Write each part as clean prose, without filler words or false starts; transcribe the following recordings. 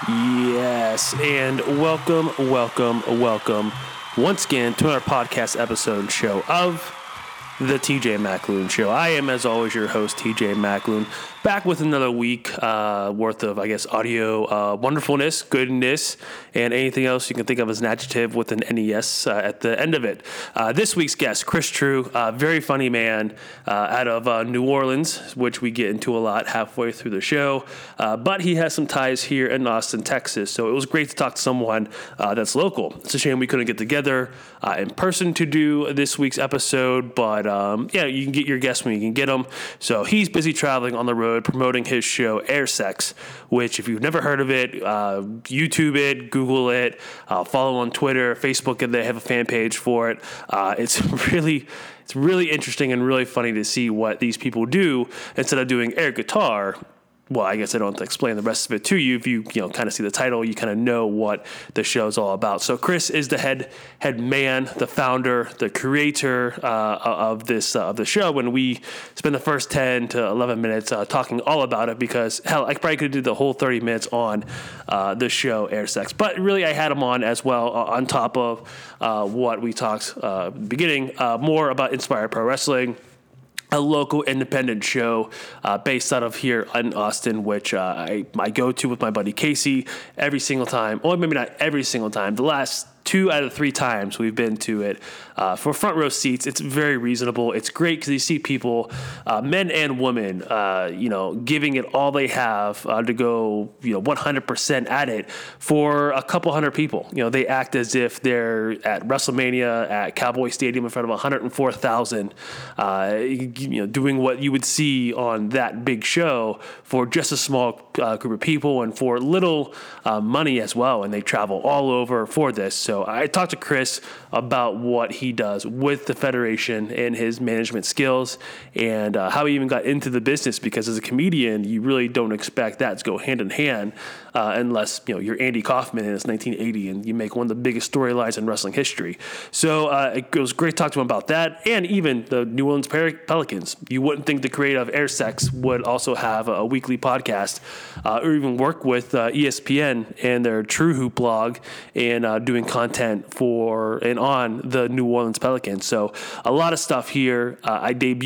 Yes, and welcome once again to our podcast episode and show of the TJ McAloon Show. I am, as always, your host, TJ McAloon, back with another week worth of, audio wonderfulness, goodness, and anything else you can think of as an adjective with an NES at the end of it. This week's guest, Chris True, very funny man out of New Orleans, which we get into a lot halfway through the show, but he has some ties here in Austin, Texas, so it was great to talk to someone that's local. It's a shame we couldn't get together in person to do this week's episode, but you can get your guests when you can get them. So he's busy traveling on the road promoting his show Air Sex, which if you've never heard of it, YouTube it, Google it, follow on Twitter, Facebook, and they have a fan page for it. It's really interesting and really funny to see what these people do instead of doing air guitar. Well, I guess I don't have to explain the rest of it to you. If you kind of see the title, you kind of know what the show's all about. So Chris is the head man, the founder, the creator of the show. And we spend the first 10 to 11 minutes talking all about it because, hell, I probably could have did the whole 30 minutes on the show Air Sex. But really, I had him on as well on top of what we talked beginning, more about Inspire Pro Wrestling, a local independent show based out of here in Austin, which I go to with my buddy Casey every single time. Or maybe not every single time. The last 2 out of 3 times we've been to it for front row seats. It's very reasonable. It's great because you see people, men and women, giving it all they have to go, 100% at it for a couple hundred people. They act as if they're at WrestleMania at Cowboy Stadium in front of 104,000, doing what you would see on that big show for just a small group of people and for little money as well. And they travel all over for this. So I talked to Chris about what he does with the Federation and his management skills and how he even got into the business, because as a comedian, you really don't expect that to go hand in hand unless, you're Andy Kaufman and it's 1980 and you make one of the biggest storylines in wrestling history. So it was great to talk to him about that, and even the New Orleans Pelicans. You wouldn't think the creator of Air Sex would also have a weekly podcast or even work with ESPN and their True Hoop blog and doing content for and on the New Orleans Pelicans. So a lot of stuff here. I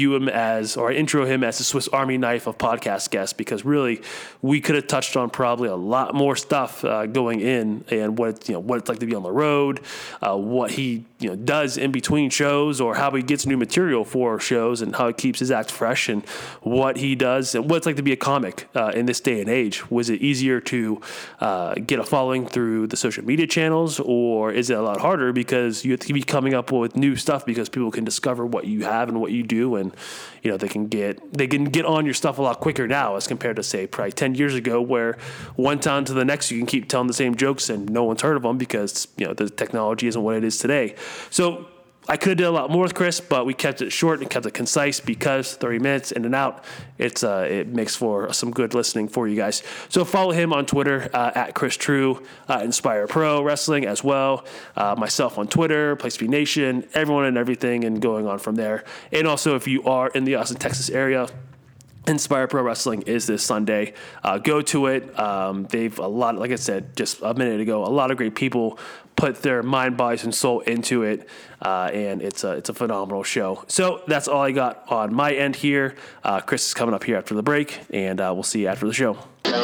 intro him as the Swiss Army knife of podcast guests, because really we could have touched on probably a lot more stuff going in, and what it's like to be on the road, what he does in between shows, or how he gets new material for shows, and how he keeps his act fresh, and what he does, and what it's like to be a comic in this day and age. Was it easier to get a following through the social media channels, or is it a lot harder because you have to be coming up with new stuff because people can discover what you have and what you do, and they can get on your stuff a lot quicker now as compared to, say, probably 10 years ago, where one town to the next you can keep telling the same jokes and no one's heard of them because the technology isn't what it is today. So I could have done a lot more with Chris, but we kept it short and kept it concise because 30 minutes in and out, it makes for some good listening for you guys. So follow him on Twitter at Chris True, Inspire Pro Wrestling as well. Myself on Twitter, PlaceB Nation, everyone and everything, and going on from there. And also, if you are in the Austin, Texas area, Inspire Pro Wrestling is this Sunday. Go to it. They've like I said just a minute ago, a lot of great people put their mind, bodies, and soul into it, and it's a phenomenal show. So that's all I got on my end here. Chris is coming up here after the break, and we'll see you after the show.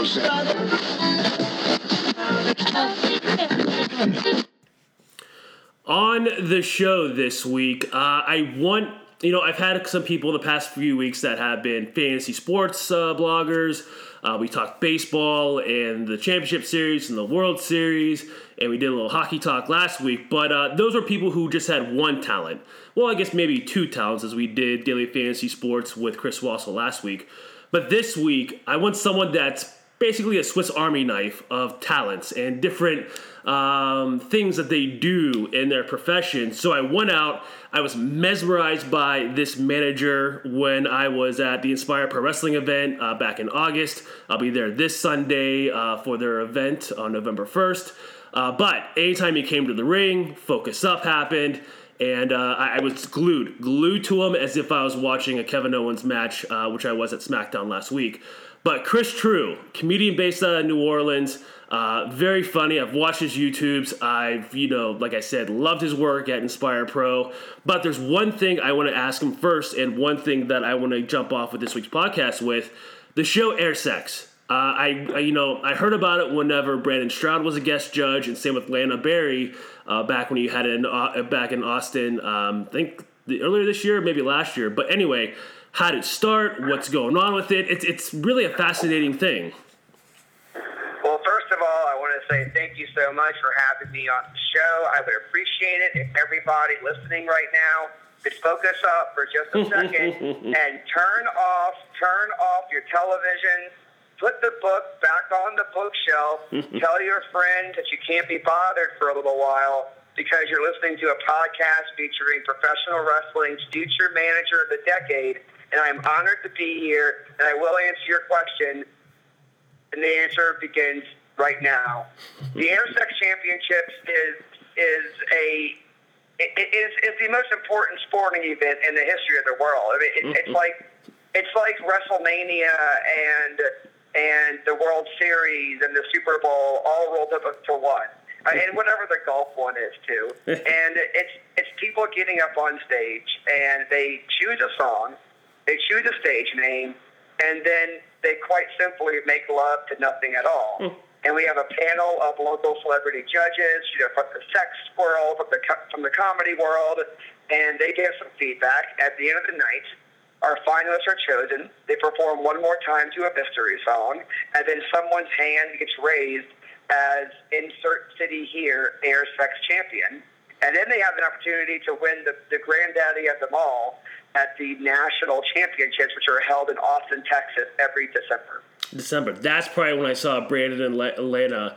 On the show this week, I've had some people the past few weeks that have been fantasy sports bloggers. We talked baseball and the championship series and the World Series, and we did a little hockey talk last week. But those were people who just had one talent. Well, I guess maybe 2 talents, as we did daily fantasy sports with Chris Wassel last week. But this week, I want someone that's basically a Swiss Army knife of talents and different things that they do in their profession. So I went out. I was mesmerized by this manager when I was at the Inspire Pro Wrestling event back in August. I'll be there this Sunday for their event on November 1st. But anytime he came to the ring, Focus Up happened. And I was glued to him as if I was watching a Kevin Owens match, which I was at SmackDown last week. But Chris True, comedian based out of New Orleans, very funny. I've watched his YouTubes. I've, like I said, loved his work at Inspire Pro. But there's one thing I want to ask him first, and one thing that I want to jump off with this week's podcast with, the show Air Sex. I heard about it whenever Brandon Stroud was a guest judge, and same with Lana Berry back when you had it back in Austin. I think earlier this year, maybe last year. But anyway, how did it start? What's going on with it? It's really a fascinating thing. Well, first of all, I want to say thank you so much for having me on the show. I would appreciate it if everybody listening right now could focus up for just a second and turn off your television. Put the book back on the bookshelf. Tell your friend that you can't be bothered for a little while because you're listening to a podcast featuring professional wrestling's future manager of the decade. And I'm honored to be here, and I will answer your question. And the answer begins right now. The Air Sex Championships is the most important sporting event in the history of the world. I mean, it's like WrestleMania and the World Series and the Super Bowl all rolled up to one, and whatever the golf one is too. And it's people getting up on stage and they choose a song, they choose a stage name, and then they quite simply make love to nothing at all. And we have a panel of local celebrity judges, from the sex world, from the comedy world, and they give some feedback. At the end of the night, our finalists are chosen. They perform one more time to a mystery song, and then someone's hand gets raised as insert city here, Air Sex Champion. And then they have an opportunity to win the granddaddy of them all at the national championships, which are held in Austin, Texas, every December. That's probably when I saw Brandon and Lana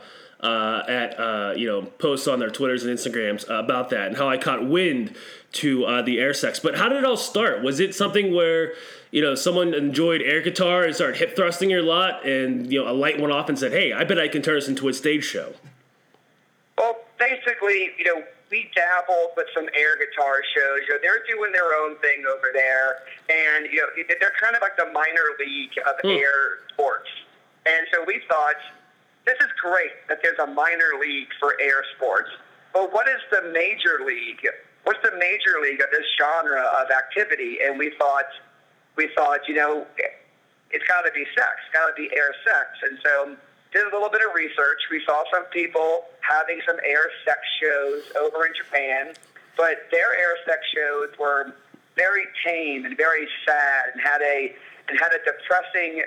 posts on their Twitters and Instagrams about that, and how I caught wind to the Air Sex. But how did it all start? Was it something where someone enjoyed air guitar and started hip thrusting your lot, and a light went off and said, "Hey, I bet I can turn this into a stage show"? Well, basically, we dabbled with some air guitar shows. They're doing their own thing over there, and they're kind of like the minor league of air sports. And so we thought, this is great that there's a minor league for air sports. But what is the major league? What's the major league of this genre of activity? And we thought, it's got to be sex. It's got to be air sex. And so did a little bit of research. We saw some people having some air sex shows over in Japan, but their air sex shows were very tame and very sad and had a depressing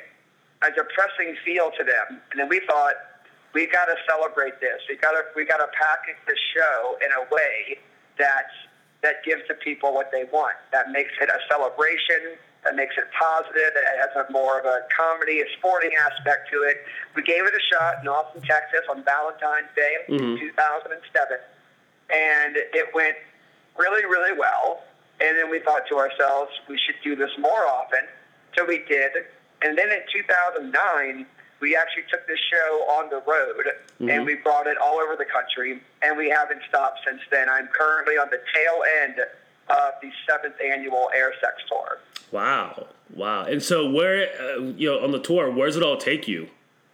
feel to them. And then we thought, we got to celebrate this. We got to package the show in a way that gives the people what they want. That makes it a celebration. That makes it positive. It has more of a comedy, a sporting aspect to it. We gave it a shot in Austin, Texas on Valentine's Day in 2007, and it went really, really well. And then we thought to ourselves, we should do this more often. So we did. And then in 2009, we actually took this show on the road, and we brought it all over the country, and we haven't stopped since then. I'm currently on the tail end of the 7th annual Air Sex Tour. Wow. And so where, on the tour, where does it all take you?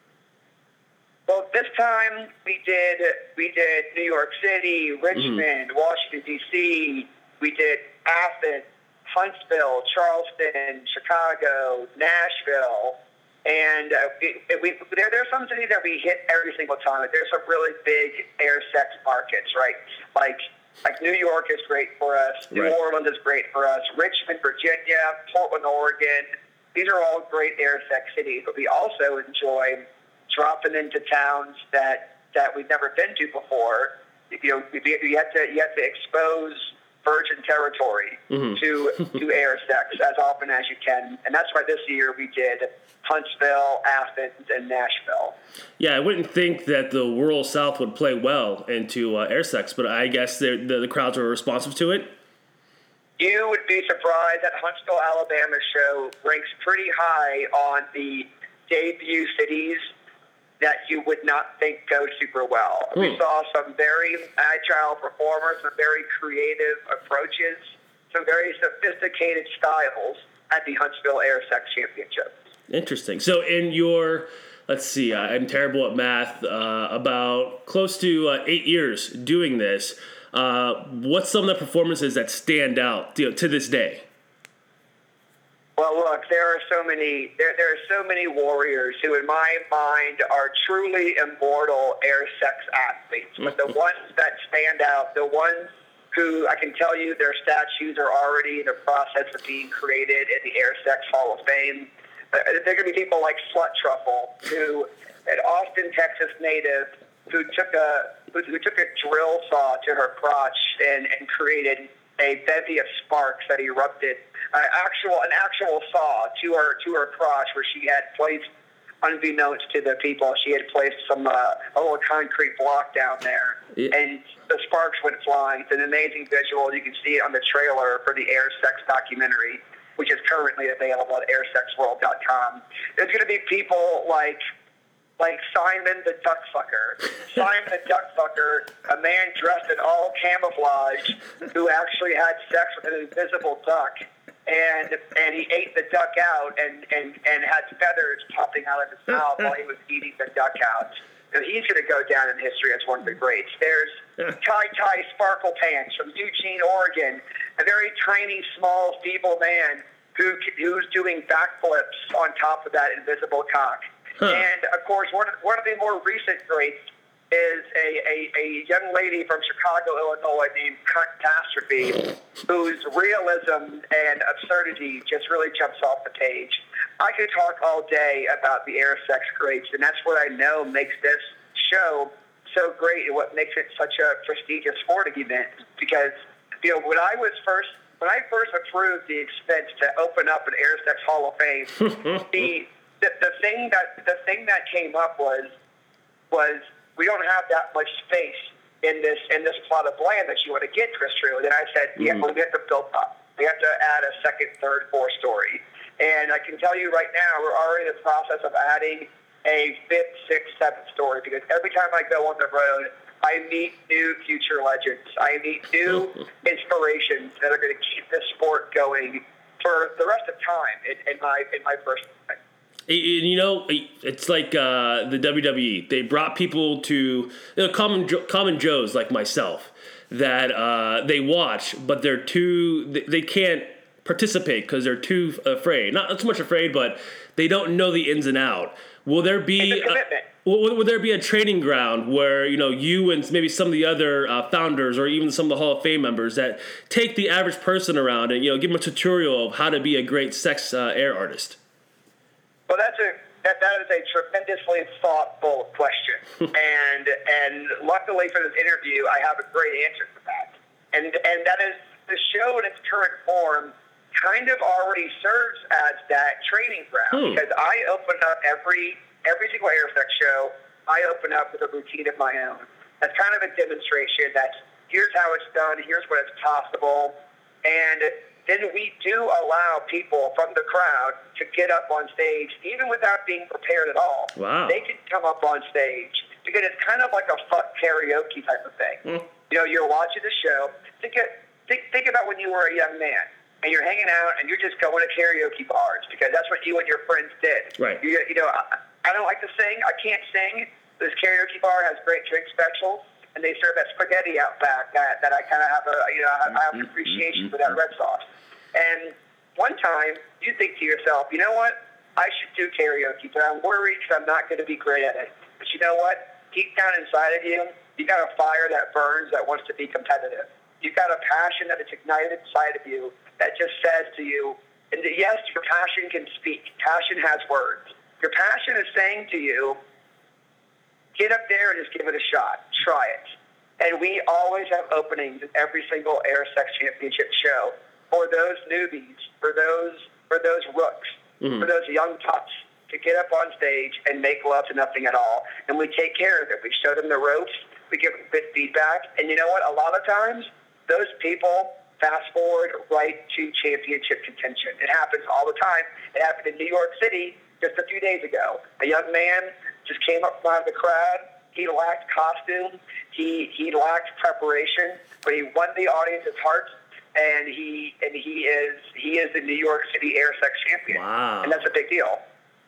Well, this time we did New York City, Richmond, Washington, D.C. We did Athens, Huntsville, Charleston, Chicago, Nashville. And there's some cities that we hit every single time. There's some really big air sex markets, right? Like New York is great for us. Right. New Orleans is great for us. Richmond, Virginia, Portland, Oregon. These are all great air sex cities. But we also enjoy dropping into towns that we've never been to before. You have to expose virgin territory to air sex as often as you can. And that's why this year we did Huntsville, Athens, and Nashville. Yeah, I wouldn't think that the rural South would play well into air sex, but I guess the crowds were responsive to it. You would be surprised that Huntsville, Alabama show ranks pretty high on the debut cities that you would not think go super well. We saw some very agile performers, some very creative approaches, some very sophisticated styles at the Huntsville Air Sex Championship. Interesting. So in your, let's see, I'm terrible at math, about close to 8 years doing this, what's some of the performances that stand out to this day? Well, look, there are so many warriors who, in my mind, are truly immortal air sex athletes. But the ones that stand out, the ones who I can tell you their statues are already in the process of being created in the Air Sex Hall of Fame. There are going to be people like Slut Truffle, who, an Austin, Texas native, who took a drill saw to her crotch and created a bevy of sparks that erupted. An actual saw to her crotch, where she had placed, unbeknownst to the people, she had placed a little concrete block down there, and the sparks went flying. It's an amazing visual. You can see it on the trailer for the Air Sex documentary, which is currently available at airsexworld.com. There's going to be people like Simon the Duckfucker. Simon the Duckfucker, a man dressed in all camouflage who actually had sex with an invisible duck. And he ate the duck out and had feathers popping out of his mouth while he was eating the duck out. And he's going to go down in history as one of the greats. There's Ty Sparkle Pants from Eugene, Oregon, a very tiny, small, feeble man who's doing backflips on top of that invisible cock. Huh. And, of course, one of the more recent greats is a young lady from Chicago, Illinois named Catastrophe, whose realism and absurdity just really jumps off the page. I could talk all day about the air sex greats, and that's what I know makes this show so great and what makes it such a prestigious sporting event. Because, when I first approved the expense to open up an Air Sex Hall of Fame, the thing that came up was we don't have that much space in this plot of land that you want to get, Chris True. And I said, we have to build up. We have to add a second, third, fourth story. And I can tell you right now, we're already in the process of adding a fifth, sixth, seventh story, because every time I go on the road, I meet new future legends. I meet new inspirations that are going to keep this sport going for the rest of time in my personal life. It's like the WWE. They brought people to common Joes like myself that they watch, but they can't participate because they're too afraid. Not so much afraid, but they don't know the ins and out. Will there be would there be a training ground where you and maybe some of the other founders or even some of the Hall of Fame members that take the average person around and give them a tutorial of how to be a great sex air artist? Well, that is a tremendously thoughtful question, and luckily for this interview, I have a great answer for that. And that is, the show in its current form kind of already serves as that training ground, because I open up every single Air Sex show. I open up with a routine of my own. That's kind of a demonstration that here's how it's done, here's what it's possible, and then we do allow people from the crowd to get up on stage, even without being prepared at all. Wow. They can come up on stage, because it's kind of like a fuck karaoke type of thing. You're watching the show. Think about when you were a young man, and you're hanging out, and you're just going to karaoke bars, because that's what you and your friends did. Right. I don't like to sing. I can't sing. This karaoke bar has great drink specials, and they serve that spaghetti out back that I kind of have I have an appreciation for that red sauce. And one time, you think to yourself, you know what? I should do karaoke, but I'm worried because I'm not going to be great at it. But you know what? Deep down inside of you, you got a fire that burns that wants to be competitive. You've got a passion that is ignited inside of you that just says to you, and yes, your passion can speak. Passion has words. Your passion is saying to you, get up there and just give it a shot. Try it. And we always have openings in every single Air Sex Championship show for those newbies, for those rooks, for those young pups to get up on stage and make love to nothing at all. And we take care of it. We show them the ropes. We give them good feedback. And you know what? A lot of times, those people fast forward right to championship contention. It happens all the time. It happened in New York City just a few days ago. A young man just came up from the crowd. He lacked costume. He lacked preparation, but he won the audience's heart. And he is the New York City Air Sex champion. Wow. And that's a big deal.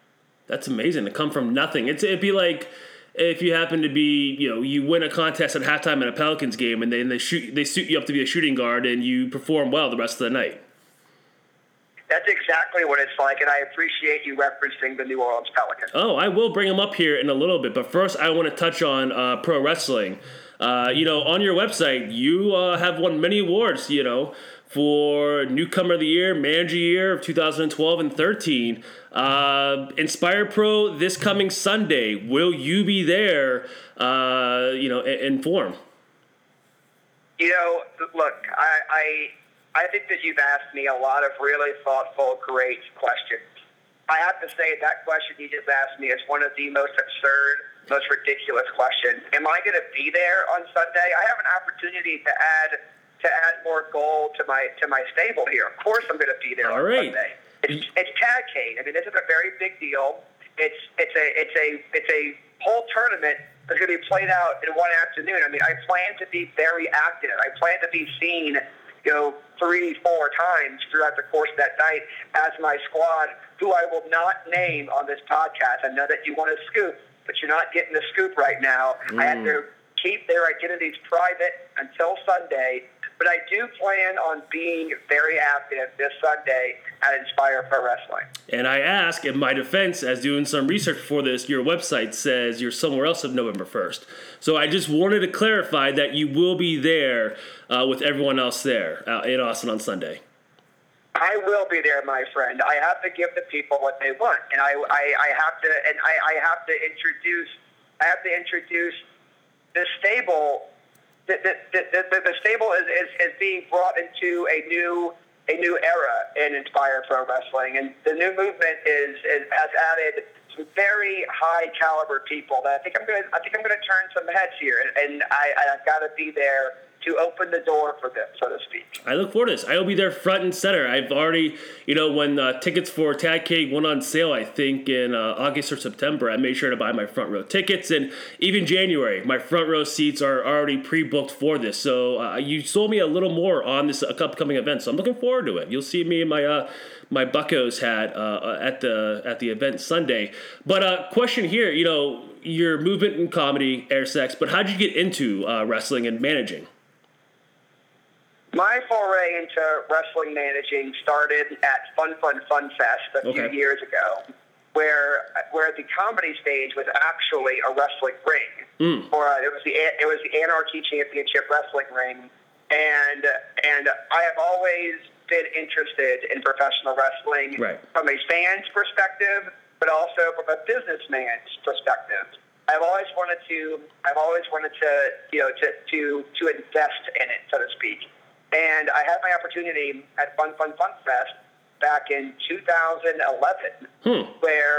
That's amazing to come from nothing. It'd be like if you happen to be, you win a contest at halftime in a Pelicans game, and they suit you up to be a shooting guard, and you perform well the rest of the night. That's exactly what it's like, and I appreciate you referencing the New Orleans Pelicans. Oh, I will bring them up here in a little bit, but first I want to touch on pro wrestling. On your website, you have won many awards, for Newcomer of the Year, Manager of the Year of 2012 and 13. Inspire Pro this coming Sunday. Will you be there, in form? Look, I think that you've asked me a lot of really thoughtful, great questions. I have to say that question you just asked me is one of the most absurd, most ridiculous questions. Am I going to be there on Sunday? I have an opportunity to add more gold to my stable here. Of course, I'm going to be there on Sunday. It's Tagcade. I mean, this is a very big deal. It's a whole tournament that's going to be played out in one afternoon. I mean, I plan to be very active. I plan to be seen 3-4 times throughout the course of that night as my squad, who I will not name on this podcast. I know that you want to scoop, but you're not getting the scoop right now. I have to keep their identities private until Sunday, but I do plan on being very active this Sunday at Inspire Pro Wrestling. And I ask, in my defense, as doing some research for this, your website says you're somewhere else on November 1st. So I just wanted to clarify that you will be there with everyone else there in Austin on Sunday. I will be there, my friend. I have to give the people what they want, and I have to introduce the stable. The stable is being brought into a new era in Inspire Pro Wrestling, and the new movement has added some very high caliber people that I think I'm going to turn some heads here, and I've got to be there to open the door for them, so to speak. I look forward to this. I will be there front and center. I've already, when tickets for Tagcade went on sale, I think in August or September, I made sure to buy my front row tickets. And even January, my front row seats are already pre-booked for this. So you sold me a little more on this upcoming event. So I'm looking forward to it. You'll see me in my my Buccos hat at the event Sunday. But question here, your movement in comedy, air sex, but how did you get into wrestling and managing? My foray into wrestling managing started at Fun Fest a few years ago, where the comedy stage was actually a wrestling ring. Or it was the Anarchy Championship Wrestling Ring, and I have always been interested in professional wrestling from a fan's perspective, but also from a businessman's perspective. I've always wanted to invest in it, so to speak. And I had my opportunity at Fun Fest back in 2011, 2010.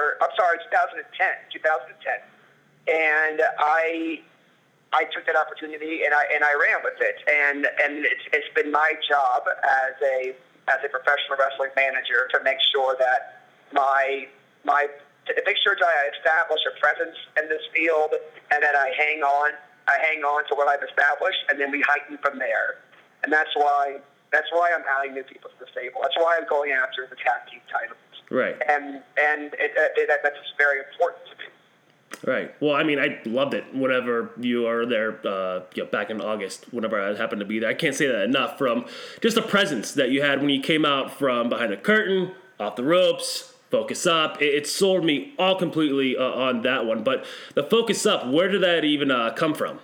And I took that opportunity and I ran with it. And it's been my job as a professional wrestling manager to make sure that I establish a presence in this field, and that I hang on to what I've established, and then we heighten from there. And that's why I'm adding new people to the stable. That's why I'm going after the tag team titles. Right. And that's very important to me. Right. Well, I mean, I loved it whenever you are there, back in August, whenever I happened to be there. I can't say that enough, from just the presence that you had when you came out from behind the curtain, off the ropes, Focus Up. It sold me all completely on that one. But the Focus Up, where did that even come from?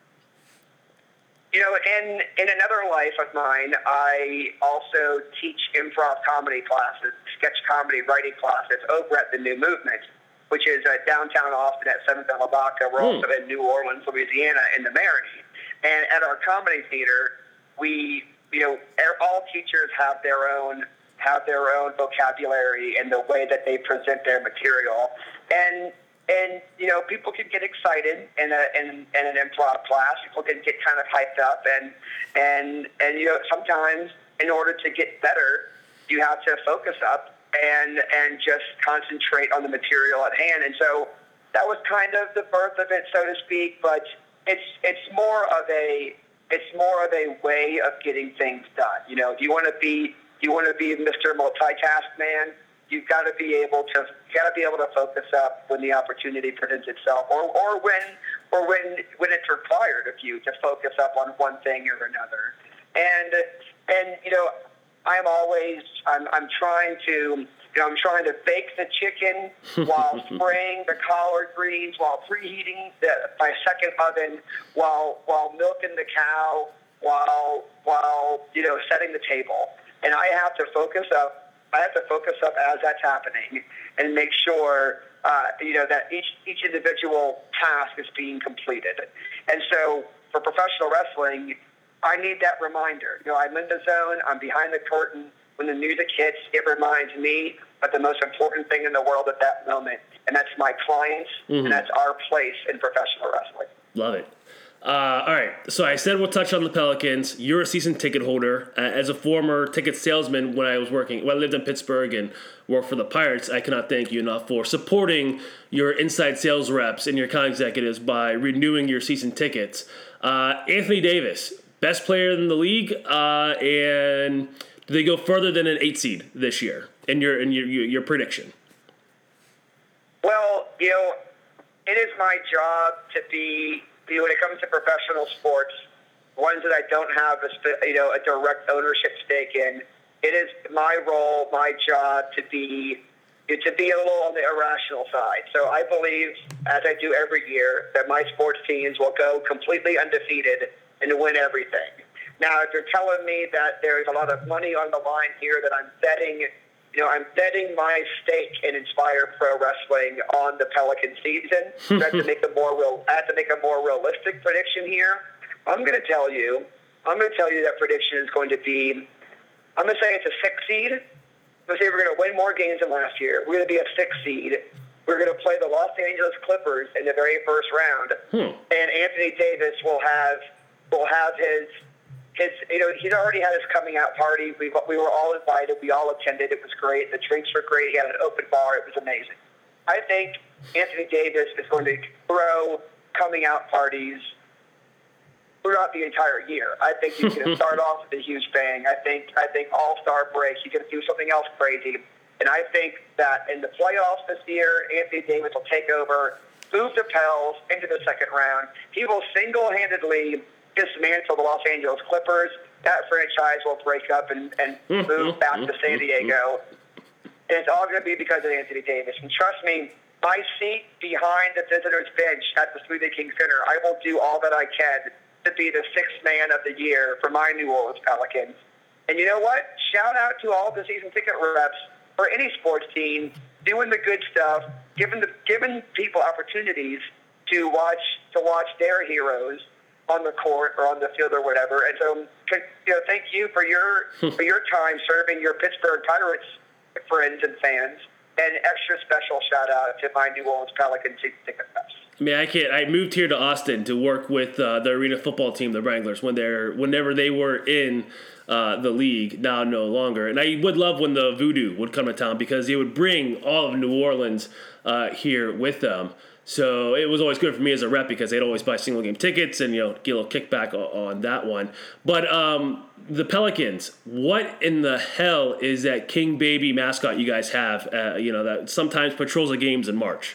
In another life of mine, I also teach improv comedy classes, sketch comedy writing classes over at the New Movement, which is downtown Austin at 7th and Lavaca. We're also in New Orleans, Louisiana, in the Maroney. And at our comedy theater, all teachers have their own vocabulary and the way that they present their material. And people can get excited in an improv class. People can get kind of hyped up, and sometimes in order to get better, you have to focus up and just concentrate on the material at hand. And so that was kind of the birth of it, so to speak. But it's more of a way of getting things done. Do you want to be Mr. Multitask Man? you've got to be able to focus up when the opportunity presents itself, or when it's required of you to focus up on one thing or another. And I'm trying to bake the chicken while spraying the collard greens, while preheating my second oven, while milking the cow, while setting the table. And I have to focus up as that's happening and make sure that each individual task is being completed. And so for professional wrestling, I need that reminder. I'm in the zone. I'm behind the curtain. When the music hits, it reminds me of the most important thing in the world at that moment, and that's my clients, and that's our place in professional wrestling. Love it. All right, so I said we'll touch on the Pelicans. You're a season ticket holder. As a former ticket salesman when I lived in Pittsburgh and worked for the Pirates, I cannot thank you enough for supporting your inside sales reps and your account executives by renewing your season tickets. Anthony Davis, best player in the league, and do they go further than an 8 seed this year in your prediction? Well, it is my job to be, when it comes to professional sports, ones that I don't have a direct ownership stake in. It is my role, my job to be a little on the irrational side. So I believe, as I do every year, that my sports teams will go completely undefeated and win everything. Now, if you're telling me that there's a lot of money on the line here, that I'm betting my stake in Inspire Pro Wrestling on the Pelican season. I have to make a more realistic prediction here. I'm going to tell you that prediction is going to be, I'm going to say it's a 6 seed. I'm going to say we're going to win more games than last year. We're going to be a 6 seed. We're going to play the Los Angeles Clippers in the very first round. And Anthony Davis will have his he's already had his coming out party. We were all invited. We all attended. It was great. The drinks were great. He had an open bar. It was amazing. I think Anthony Davis is going to throw coming out parties throughout the entire year. I think he's going to start off with a huge bang. I think All-Star break, he's going to do something else crazy. And I think that in the playoffs this year, Anthony Davis will take over, move the Pels into the second round. He will single-handedly dismantle the Los Angeles Clippers. That franchise will break up and move back to San Diego. And it's all going to be because of Anthony Davis. And trust me, my seat behind the visitors' bench at the Smoothie King Center, I will do all that I can to be the sixth man of the year for my New Orleans Pelicans. And you know what? Shout out to all the season ticket reps for any sports team doing the good stuff, giving people opportunities to watch their heroes on the court or on the field or whatever. And so, thank you for your time serving your Pittsburgh Pirates friends and fans. And extra special shout out to my New Orleans Pelicans season ticket reps. I mean, I moved here to Austin to work with the arena football team, the Wranglers, whenever they were in the league, now no longer. And I would love when the Voodoo would come to town because they would bring all of New Orleans here with them. So it was always good for me as a rep because they'd always buy single game tickets and get a little kickback on that one. But the Pelicans, what in the hell is that King Baby mascot you guys have? That sometimes patrols the games in March.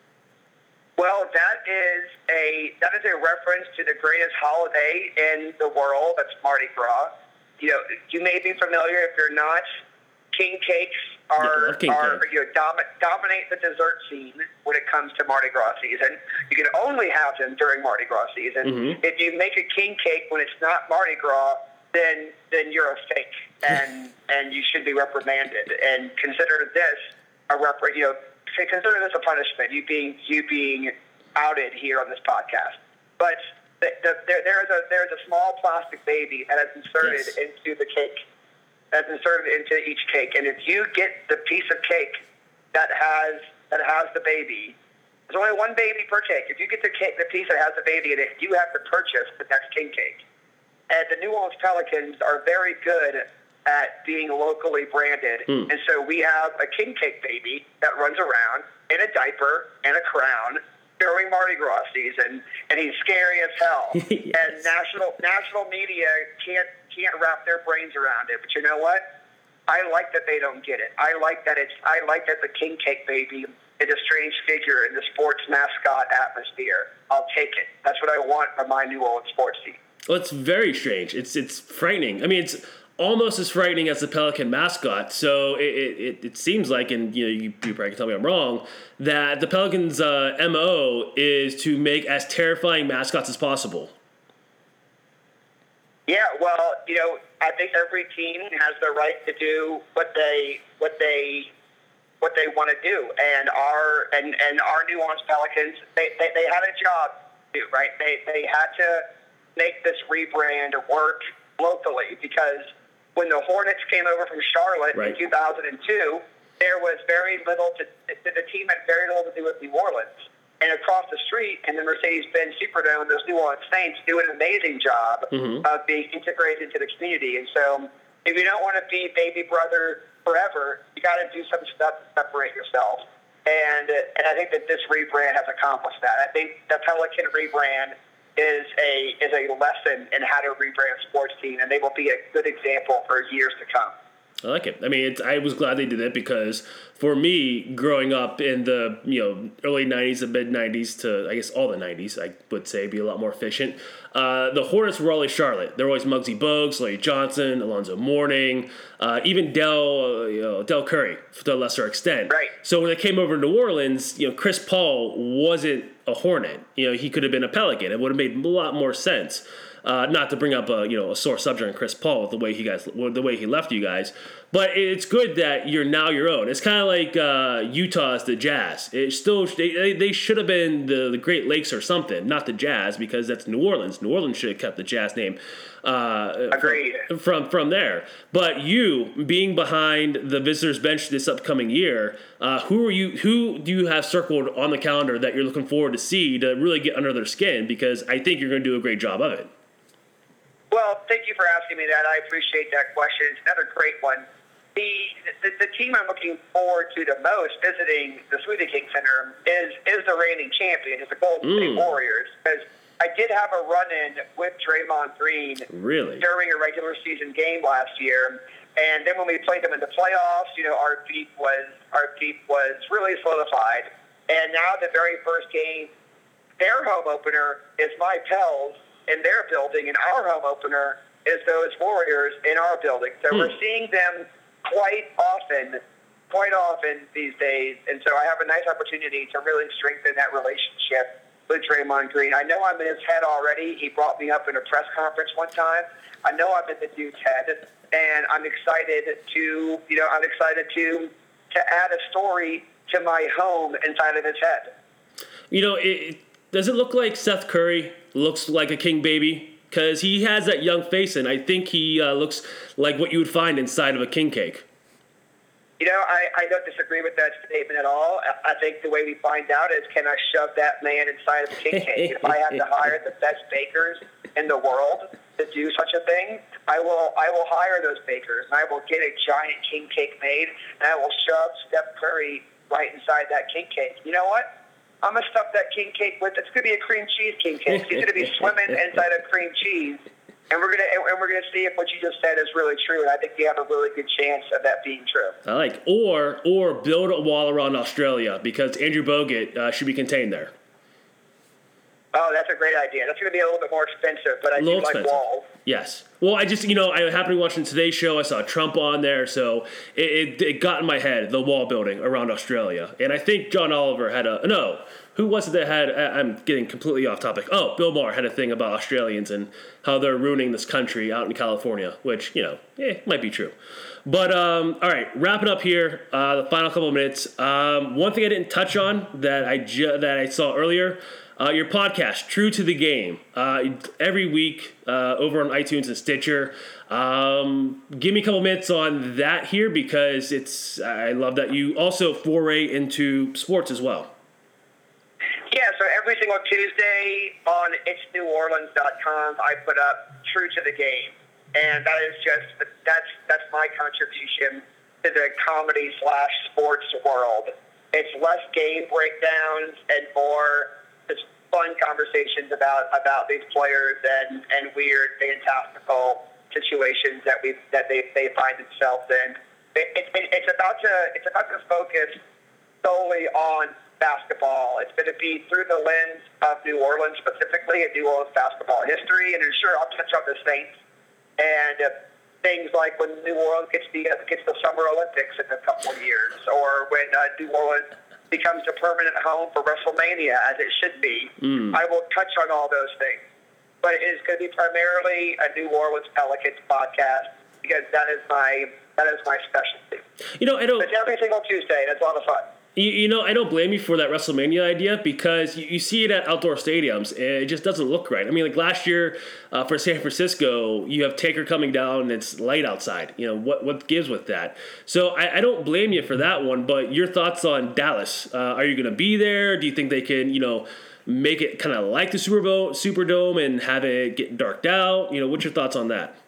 Well, that is a reference to the greatest holiday in the world. That's Mardi Gras. You may be familiar. If you're not, king cakes dominate the dessert scene when it comes to Mardi Gras season. You can only have them during Mardi Gras season. Mm-hmm. If you make a king cake when it's not Mardi Gras, then you're a fake, and you should be reprimanded. And consider this consider this a punishment. You being outed here on this podcast. But there's a small plastic baby that is inserted into the cake. That's inserted into each cake, and if you get the piece of cake that has the baby, there's only one baby per cake. If you get the piece that has the baby in it, you have to purchase the next king cake. And the New Orleans Pelicans are very good at being locally branded, and so we have a king cake baby that runs around in a diaper and a crown during Mardi Gras season, and he's scary as hell. Yes. And national media can't wrap their brains around it. But you know what? I like that they don't get it. I like that the king cake baby is a strange figure in the sports mascot atmosphere. I'll take it. That's what I want from my New Orleans sports team. Well, it's very strange. It's frightening. I mean, it's almost as frightening as the Pelican mascot. So it seems like, and you probably can tell me I'm wrong, that the Pelicans' MO is to make as terrifying mascots as possible. Yeah, well, I think every team has the right to do what they want to do, and our New Orleans Pelicans, they had a job to do, right? They had to make this rebrand work locally, because when the Hornets came over from Charlotte in 2002, there was very little the team had very little to do with New Orleans. And across the street in the Mercedes-Benz Superdome, those New Orleans Saints do an amazing job of being integrated into the community. And so if you don't want to be baby brother forever, you got to do some stuff to separate yourself. And I think that this rebrand has accomplished that. I think the Pelican rebrand is a lesson in how to rebrand a sports team, and they will be a good example for years to come. I like it. I mean, I was glad they did it, because for me, growing up in the early 90s and mid 90s to I guess all the 90s, I would say be a lot more efficient. The Hornets were always Charlotte. There were always Muggsy Bogues, Larry Johnson, Alonzo Mourning, even Del Curry to a lesser extent. Right. So when they came over to New Orleans, Chris Paul wasn't a Hornet. He could have been a Pelican. It would have made a lot more sense. Not to bring up a sore subject on Chris Paul with the way he left you guys, but it's good that you're now your own. It's kind of like Utah's the Jazz. It's still they should have been the Great Lakes or something, not the Jazz, because that's New Orleans. New Orleans should have kept the Jazz name. Agreed. From there, but you being behind the visitors bench this upcoming year, who do you have circled on the calendar that you're looking forward to see to really get under their skin? Because I think you're going to do a great job of it. Well, thank you for asking me that. I appreciate that question. It's another great one. The team I'm looking forward to the most visiting the Smoothie King Center is the reigning champion, is the Golden State Warriors. Because I did have a run-in with Draymond Green during a regular season game last year, and then when we played them in the playoffs, our beef was really solidified. And now the very first game, their home opener is my Pels in their building, and our home opener is those Warriors in our building. So we're seeing them quite often these days, and so I have a nice opportunity to really strengthen that relationship with Draymond Green. I know I'm in his head already. He brought me up in a press conference one time. I know I'm in the dude's head, and I'm excited to add a story to my home inside of his head. Does it look like Seth Curry looks like a king baby? Because he has that young face, and I think he looks like what you would find inside of a king cake. I don't disagree with that statement at all. I think the way we find out is, can I shove that man inside of a king cake? If I have to hire the best bakers in the world to do such a thing, I will hire those bakers, and I will get a giant king cake made, and I will shove Steph Curry right inside that king cake. You know what? I'm going to stuff that king cake with, it's going to be a cream cheese king cake. He's going to be swimming inside of cream cheese. And we're gonna see if what you just said is really true, and I think you have a really good chance of that being true. I like, or build a wall around Australia, because Andrew Bogut should be contained there. Oh, that's a great idea. That's going to be a little bit more expensive, but I do like walls. Yes. Well, I just, I happened to be watching Today's Show. I saw Trump on there, so it got in my head, the wall building around Australia. And I think John Oliver had who was it that had, I'm getting completely off topic. Oh, Bill Maher had a thing about Australians and how they're ruining this country out in California, which, might be true. But, all right, wrapping up here, the final couple of minutes. One thing I didn't touch on that I saw earlier, your podcast, True to the Game, every week over on iTunes and Stitcher. Give me a couple minutes on that here, because I love that you also foray into sports as well. Yeah, so every single Tuesday on itsneworleans.com, I put up True to the Game. And that is that's my contribution to the comedy/sports world. It's less game breakdowns and more just fun conversations about these players and weird, fantastical situations that they find themselves in. it's about to focus solely on basketball. It's going to be through the lens of New Orleans specifically, and New Orleans basketball history, and sure, I'll touch on the Saints and things like when New Orleans gets the Summer Olympics in a couple of years, or when New Orleans becomes a permanent home for WrestleMania, as it should be. I will touch on all those things. But it is going to be primarily a New Orleans Pelicans podcast because that is my specialty. It's every single Tuesday, and it's a lot of fun. I don't blame you for that WrestleMania idea because you see it at outdoor stadiums and it just doesn't look right. I mean, like last year for San Francisco, you have Taker coming down and it's light outside. What gives with that? So I don't blame you for that one, but your thoughts on Dallas. Are you going to be there? Do you think they can, make it kind of like the Superdome and have it get darked out? What's your thoughts on that?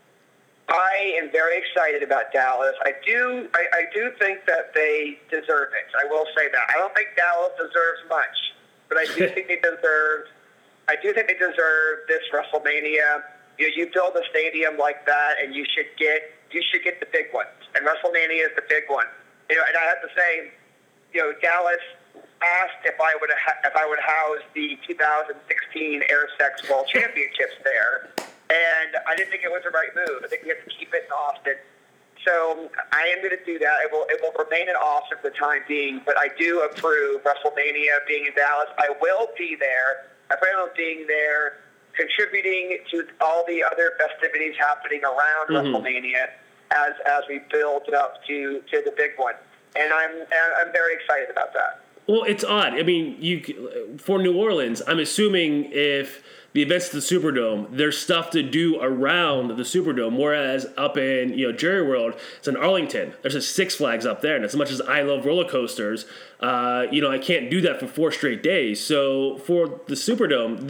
I am very excited about Dallas. I do think that they deserve it. I will say that. I don't think Dallas deserves much, but I do think they deserve. I do think they deserve this WrestleMania. You build a stadium like that, and you should get the big ones. And WrestleMania is the big one. And I have to say, Dallas asked if I would house the 2016 Airsex World Championships there. And I didn't think it was the right move. I think we have to keep it in Austin. So I am going to do that. It will remain in Austin for the time being, but I do approve WrestleMania being in Dallas. I will be there. I plan on being there, contributing to all the other festivities happening around WrestleMania as we build it up to the big one. And I'm very excited about that. Well, it's odd. I mean, for New Orleans, I'm assuming if the events at the Superdome, there's stuff to do around the Superdome, whereas up in Jerry World, it's in Arlington. There's a Six Flags up there, and as much as I love roller coasters, I can't do that for 4 straight days. So for the Superdome,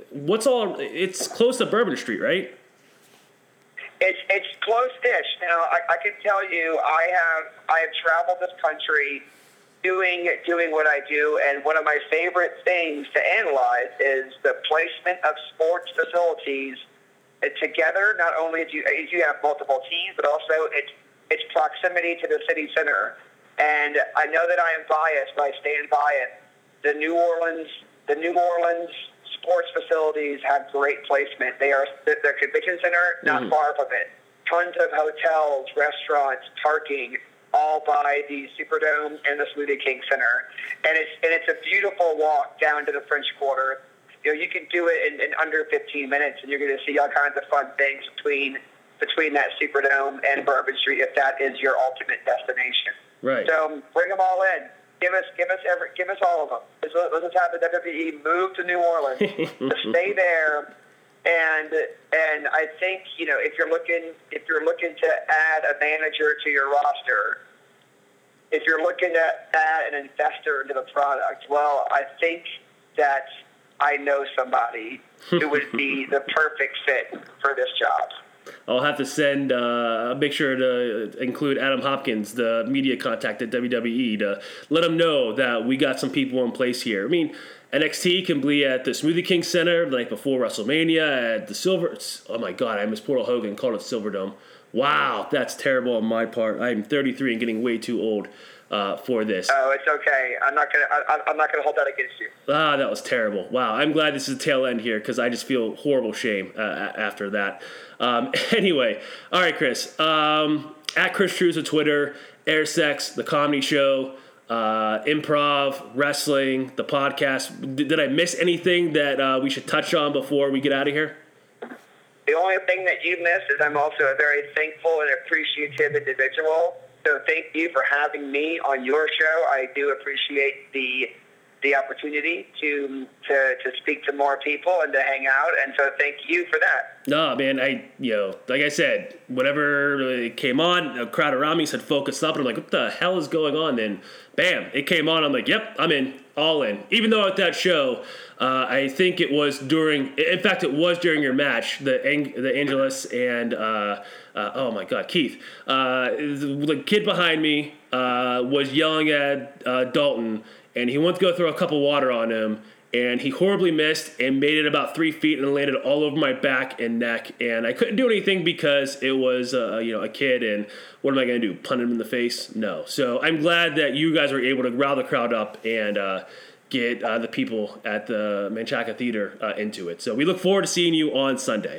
it's close to Bourbon Street, right? It's close-ish. Now I can tell you, I have traveled this country doing what I do, and one of my favorite things to analyze is the placement of sports facilities together. Not only do you have multiple teams, but also its proximity to the city center. And I know that I am biased, but I stand by it. The New Orleans sports facilities have great placement. They are the convention center, not far from it. Tons of hotels, restaurants, parking, all by the Superdome and the Smoothie King Center. And it's a beautiful walk down to the French Quarter. You can do it in under 15 minutes, and you're going to see all kinds of fun things between that Superdome and Bourbon Street if that is your ultimate destination. Right. So bring them all in. Give us all of them. Let's just have the WWE move to New Orleans to stay there. And I think if you're looking to add a manager to your roster, if you're looking to add an investor into the product, well, I think that I know somebody who would be the perfect fit for this job. I'll have to make sure to include Adam Hopkins, the media contact at WWE, to let him know that we got some people in place here. I mean, NXT can be at the Smoothie King Center the night before WrestleMania at the oh my God, I miss Paul Hogan, called it Silverdome. Wow, that's terrible on my part. I'm 33 and getting way too old for this. Oh, it's okay. I'm not gonna hold that against you. Ah, that was terrible. Wow, I'm glad this is the tail end here because I just feel horrible shame after that. Anyway, all right, Chris. At Chris Trues on Twitter, Airsex, the comedy show, improv, wrestling, the podcast. Did I miss anything that we should touch on before we get out of here? The only thing that you missed is I'm also a very thankful and appreciative individual. So thank you for having me on your show. I do appreciate the opportunity to speak to more people and to hang out, and so thank you for that. No, man, like I said, whenever it came on, a crowd around me said focus up, and I'm like, what the hell is going on? Then, bam, it came on. I'm like, yep, I'm in, all in. Even though at that show, I think it was during your match, the Angelus and oh my God, Keith, the kid behind me was yelling at Dalton. And he went to go throw a cup of water on him, and he horribly missed and made it about 3 feet and landed all over my back and neck. And I couldn't do anything because it was, a kid, and what am I going to do, punt him in the face? No. So I'm glad that you guys were able to rile the crowd up and get the people at the Menchaca Theater into it. So we look forward to seeing you on Sunday.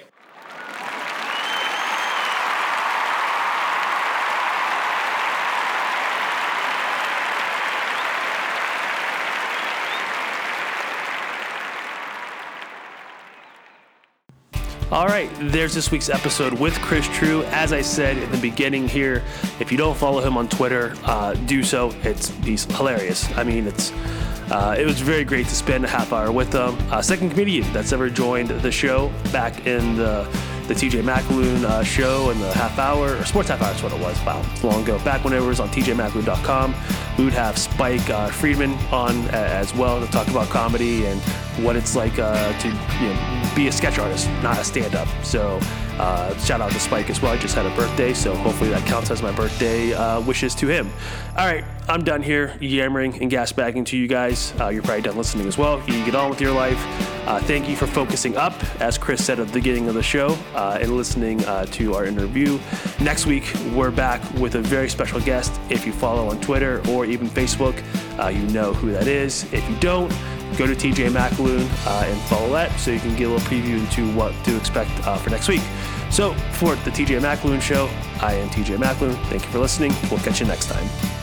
All right, there's this week's episode with Chris True. As I said in the beginning here, if you don't follow him on Twitter, do so. He's hilarious. I mean, it was very great to spend a half hour with him. Second comedian that's ever joined the show back in the TJ McAloon show in the half hour, or sports half hour, that's what it was. Wow, it's long ago. Back when it was on tjmcaloon.com, we would have Spike Friedman on as well to talk about comedy and what it's like to be a sketch artist, not a stand-up. So shout out to Spike as well. I just had a birthday, so hopefully that counts as my birthday wishes to him. All right, I'm done here yammering and gasbagging to you guys. You're probably done listening as well. You can get on with your life. Thank you for focusing up, as Chris said at the beginning of the show, and listening to our interview. Next week, we're back with a very special guest. If you follow on Twitter or even Facebook, you know who that is. If you don't, go to TJ McAloon and follow that so you can get a little preview into what to expect for next week. So for the TJ McAloon Show, I am TJ McAloon. Thank you for listening. We'll catch you next time.